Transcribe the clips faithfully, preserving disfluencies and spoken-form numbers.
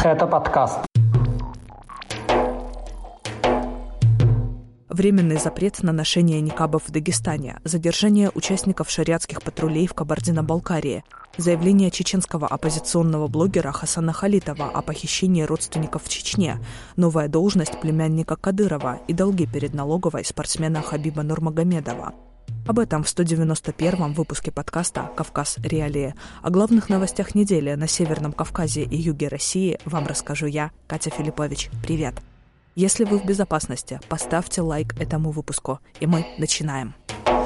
Это подкаст. Временный запрет на ношение никабов в Дагестане, задержание участников шариатских патрулей в Кабардино-Балкарии, заявление чеченского оппозиционного блогера Хасана Халитова о похищении родственников в Чечне, новая должность племянника Кадырова и долги перед налоговой спортсмена Хабиба Нурмагомедова. Об этом в сто девяносто первом выпуске подкаста «Кавказ. Реалии». О главных новостях недели на Северном Кавказе и юге России вам расскажу я, Катя Филиппович. Привет! Если вы в безопасности, поставьте лайк этому выпуску, и мы начинаем.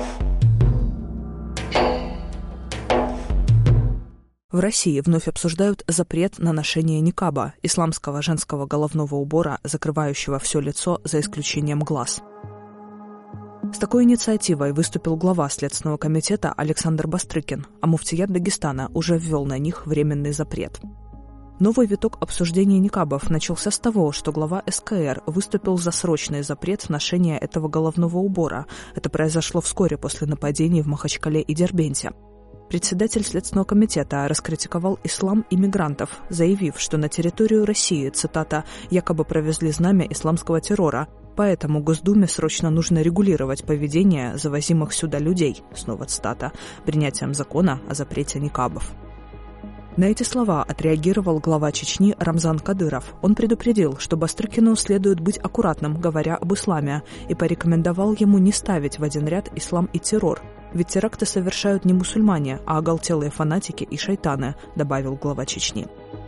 В России вновь обсуждают запрет на ношение никаба, исламского женского головного убора, закрывающего все лицо за исключением глаз. С такой инициативой выступил глава Следственного комитета Александр Бастрыкин, а муфтият Дагестана уже ввел на них временный запрет. Новый виток обсуждения никабов начался с того, что глава эс ка эр выступил за срочный запрет ношения этого головного убора. Это произошло вскоре после нападений в Махачкале и Дербенте. Председатель Следственного комитета раскритиковал ислам и мигрантов, заявив, что на территорию России, цитата, якобы провезли знамя исламского террора, поэтому Госдуме срочно нужно регулировать поведение завозимых сюда людей, снова цитата, принятием закона о запрете никабов. На эти слова отреагировал глава Чечни Рамзан Кадыров. Он предупредил, что Бастрыкину следует быть аккуратным, говоря об исламе, и порекомендовал ему не ставить в один ряд ислам и террор. Ведь теракты совершают не мусульмане, а оголтелые фанатики и шайтаны, добавил глава Чечни.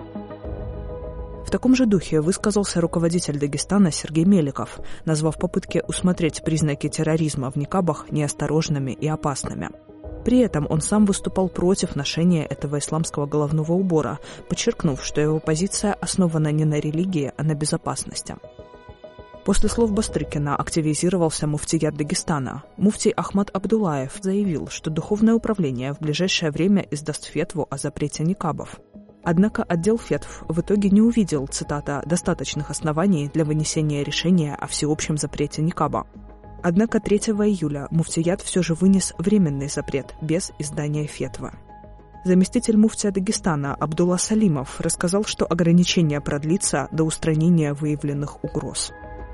В таком же духе высказался руководитель Дагестана Сергей Меликов, назвав попытки усмотреть признаки терроризма в никабах неосторожными и опасными. При этом он сам выступал против ношения этого исламского головного убора, подчеркнув, что его позиция основана не на религии, а на безопасности. После слов Бастрыкина активизировался муфтият Дагестана. Муфтий Ахмад Абдуллаев заявил, что Духовное управление в ближайшее время издаст фетву о запрете никабов. Однако отдел фетв в итоге не увидел, цитата, «достаточных оснований для вынесения решения о всеобщем запрете никаба». Однако третьего июля муфтият все же вынес временный запрет без издания фетвы. Заместитель муфтия Дагестана Абдулла Салимов рассказал, что ограничение продлится до устранения выявленных угроз.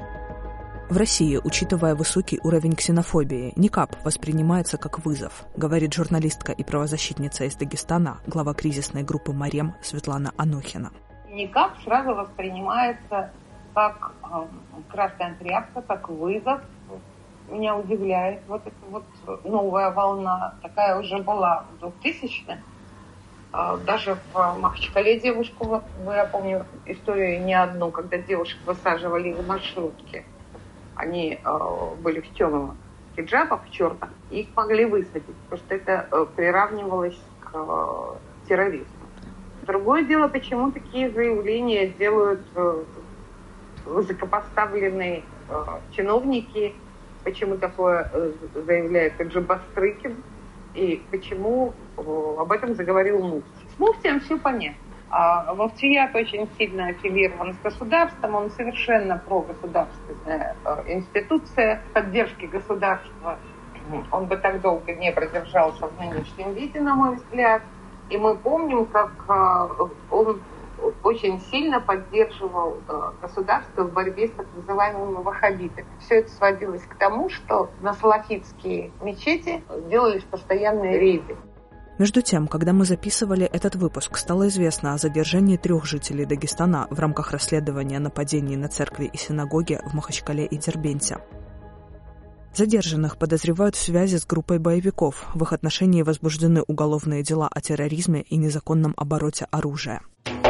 В России, учитывая высокий уровень ксенофобии, никаб воспринимается как вызов, говорит журналистка и правозащитница из Дагестана, глава кризисной группы «Марем» Светлана Анохина. Никаб сразу воспринимается как э, красная тряпка, как вызов. Меня удивляет вот эта вот новая волна, такая уже была в двухтысячных. Э, даже в Махачкале девушку, я помню историю не одну, когда девушек высаживали в маршрутке. Они э, были в темных хиджабах, в черных, и их могли высадить, потому что это э, приравнивалось к э, терроризму. Другое дело, почему такие заявления делают э, высокопоставленные э, чиновники, почему такое э, заявляет Таджи Бастрыкин, и почему э, об этом заговорил муфтий. С муфтием все понятно. А муфтият очень сильно аффилирован с государством, он совершенно прогосударственная э, институция поддержки государства. Он бы так долго не продержался в нынешнем виде, на мой взгляд. И мы помним, как э, он очень сильно поддерживал э, государство в борьбе с так называемыми ваххабитами. Все это сводилось к тому, что на салафитские мечети делались постоянные рейды. Между тем, когда мы записывали этот выпуск, стало известно о задержании трех жителей Дагестана в рамках расследования нападений на церкви и синагоги в Махачкале и Дербенте. Задержанных подозревают в связи с группой боевиков. В их отношении возбуждены уголовные дела о терроризме и незаконном обороте оружия.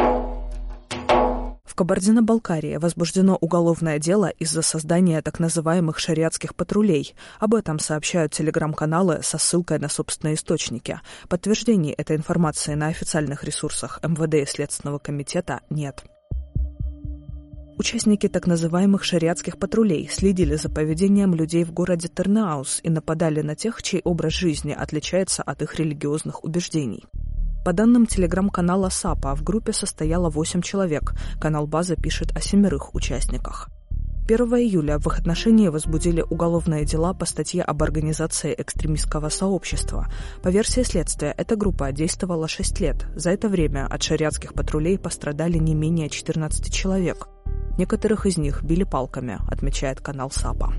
В Кабардино-Балкарии возбуждено уголовное дело из-за создания так называемых шариатских патрулей. Об этом сообщают телеграм-каналы со ссылкой на собственные источники. Подтверждений этой информации на официальных ресурсах эм вэ дэ и Следственного комитета нет. Участники так называемых шариатских патрулей следили за поведением людей в городе Тырныауз и нападали на тех, чей образ жизни отличается от их религиозных убеждений. По данным телеграм-канала САПа, в группе состояло восемь человек. Канал «База» пишет о семерых участниках. первого июля в их отношении возбудили уголовные дела по статье об организации экстремистского сообщества. По версии следствия, эта группа действовала шесть лет. За это время от шариатских патрулей пострадали не менее четырнадцать человек. Некоторых из них били палками, отмечает канал САПа.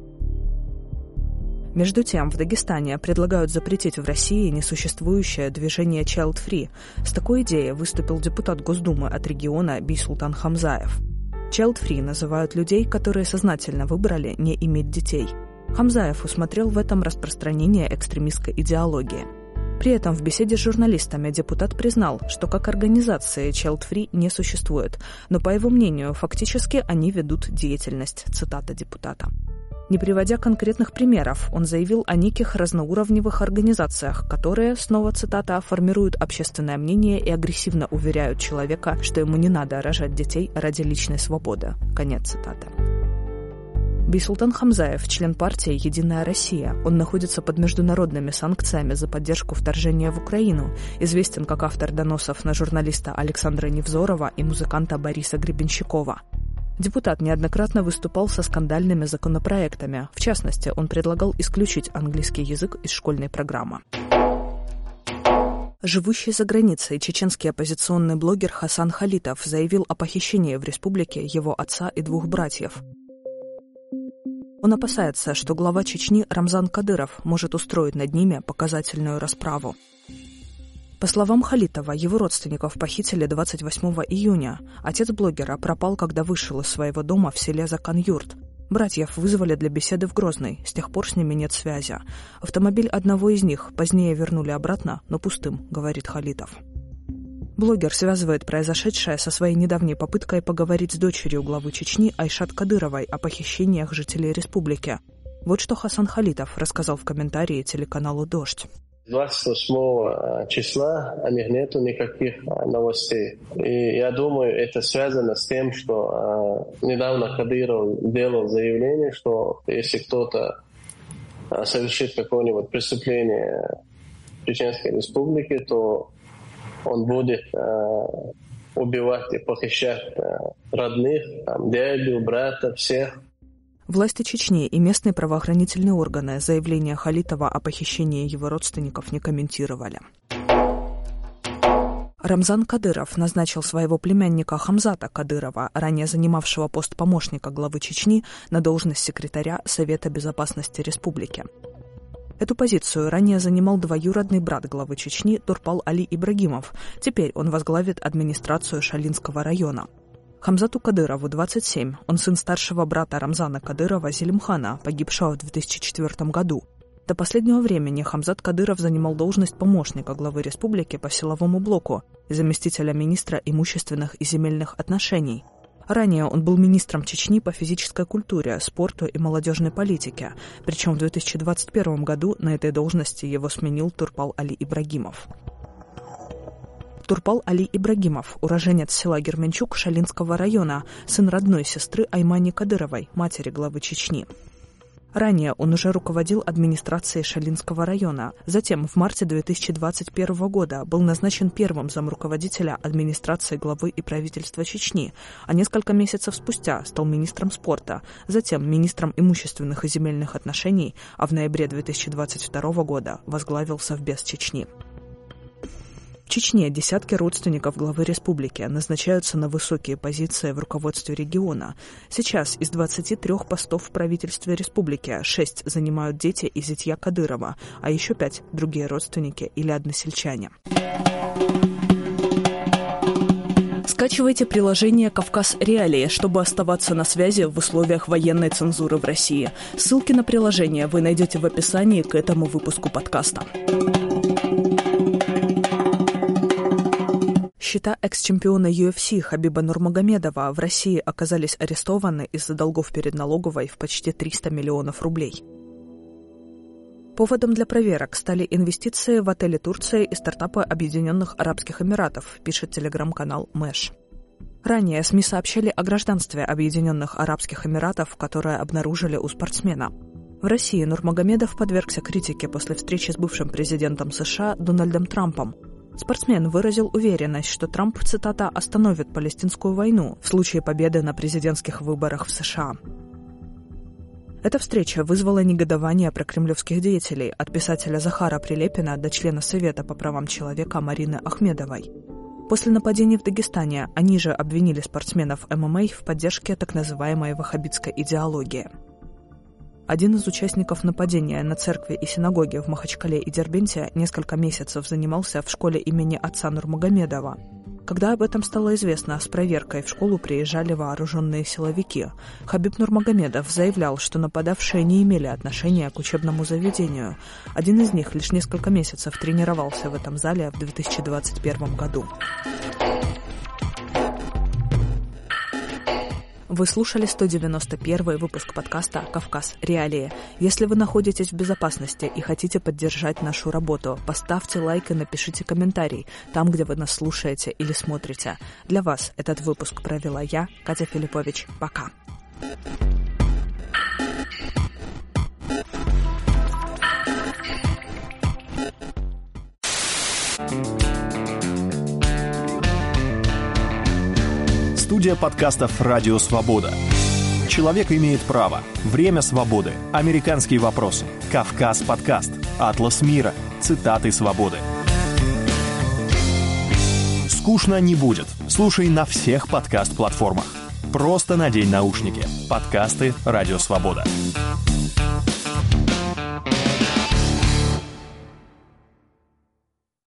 Между тем, в Дагестане предлагают запретить в России несуществующее движение Child Free. С такой идеей выступил депутат Госдумы от региона Бийсултан Хамзаев. Child Free называют людей, которые сознательно выбрали не иметь детей. Хамзаев усмотрел в этом распространение экстремистской идеологии. При этом в беседе с журналистами депутат признал, что как организации Child Free не существует, но, по его мнению, фактически они ведут деятельность, цитата депутата. Не приводя конкретных примеров, он заявил о неких разноуровневых организациях, которые, снова цитата, формируют общественное мнение и агрессивно уверяют человека, что ему не надо рожать детей ради личной свободы. Конец цитаты. Бийсултан Хамзаев – член партии «Единая Россия». Он находится под международными санкциями за поддержку вторжения в Украину, известен как автор доносов на журналиста Александра Невзорова и музыканта Бориса Гребенщикова. Депутат неоднократно выступал со скандальными законопроектами. В частности, он предлагал исключить английский язык из школьной программы. Живущий за границей чеченский оппозиционный блогер Хасан Халитов заявил о похищении в республике его отца и двух братьев. Он опасается, что глава Чечни Рамзан Кадыров может устроить над ними показательную расправу. По словам Халитова, его родственников похитили двадцать восьмого июня. Отец блогера пропал, когда вышел из своего дома в селе Закан-Юрт. Братьев вызвали для беседы в Грозный, с тех пор с ними нет связи. Автомобиль одного из них позднее вернули обратно, но пустым, говорит Халитов. Блогер связывает произошедшее со своей недавней попыткой поговорить с дочерью главы Чечни Айшат Кадыровой о похищениях жителей республики. Вот что Хасан Халитов рассказал в комментарии телеканалу «Дождь». двадцать восьмого числа о них нету никаких новостей. И я думаю, это связано с тем, что э, недавно Кадыров делал заявление, что если кто-то э, совершит какое-нибудь преступление в Чеченской Республике, то он будет э, убивать и похищать э, родных, там, дядю, брата, всех. Власти Чечни и местные правоохранительные органы заявление Халитова о похищении его родственников не комментировали. Рамзан Кадыров назначил своего племянника Хамзата Кадырова, ранее занимавшего пост помощника главы Чечни, на должность секретаря Совета безопасности республики. Эту позицию ранее занимал двоюродный брат главы Чечни Турпал Али Ибрагимов. Теперь он возглавит администрацию Шалинского района. Хамзату Кадырову двадцать семь. Он сын старшего брата Рамзана Кадырова Зелимхана, погибшего в две тысячи четвёртом году. До последнего времени Хамзат Кадыров занимал должность помощника главы республики по силовому блоку и заместителя министра имущественных и земельных отношений. Ранее он был министром Чечни по физической культуре, спорту и молодежной политике, причем в две тысячи двадцать первом году на этой должности его сменил Турпал Али Ибрагимов. Турпал Али Ибрагимов, уроженец села Герменчук Шалинского района, сын родной сестры Аймани Кадыровой, матери главы Чечни. Ранее он уже руководил администрацией Шалинского района. Затем, в марте две тысячи двадцать первого года, был назначен первым замруководителя администрации главы и правительства Чечни, а несколько месяцев спустя стал министром спорта, затем министром имущественных и земельных отношений, а в ноябре две тысячи двадцать второго года возглавил Совбез Чечни. В Чечне десятки родственников главы республики назначаются на высокие позиции в руководстве региона. Сейчас из двадцати трёх постов в правительстве республики шесть занимают дети и зятья Кадырова, а еще пять – другие родственники или односельчане. Скачивайте приложение «Кавказ Реалии», чтобы оставаться на связи в условиях военной цензуры в России. Ссылки на приложение вы найдете в описании к этому выпуску подкаста. Счета экс-чемпиона ю эф си Хабиба Нурмагомедова в России оказались арестованы из-за долгов перед налоговой в почти триста миллионов рублей. Поводом для проверок стали инвестиции в отели Турции и стартапы Объединенных Арабских Эмиратов, пишет телеграм-канал Мэш. Ранее СМИ сообщали о гражданстве Объединенных Арабских Эмиратов, которое обнаружили у спортсмена. В России Нурмагомедов подвергся критике после встречи с бывшим президентом США Дональдом Трампом. Спортсмен выразил уверенность, что Трамп, цитата, «остановит палестинскую войну» в случае победы на президентских выборах в США. Эта встреча вызвала негодование прокремлевских деятелей, от писателя Захара Прилепина до члена Совета по правам человека Марины Ахмедовой. После нападений в Дагестане они же обвинили спортсменов эм эм а в поддержке так называемой ваххабитской идеологии. Один из участников нападения на церкви и синагоги в Махачкале и Дербенте несколько месяцев занимался в школе имени отца Нурмагомедова. Когда об этом стало известно, с проверкой в школу приезжали вооруженные силовики. Хабиб Нурмагомедов заявлял, что нападавшие не имели отношения к учебному заведению. Один из них лишь несколько месяцев тренировался в этом зале в две тысячи двадцать первом году. Вы слушали сто девяносто первый выпуск подкаста «Кавказ. Реалии». Если вы находитесь в безопасности и хотите поддержать нашу работу, поставьте лайк и напишите комментарий там, где вы нас слушаете или смотрите. Для вас этот выпуск провела я, Катя Филиппович. Пока. Студия подкастов «Радио Свобода». Человек имеет право. Время свободы. Американские вопросы. Кавказ подкаст. Атлас мира. Цитаты свободы. Скучно не будет. Слушай на всех подкаст-платформах. Просто надень наушники. Подкасты «Радио Свобода».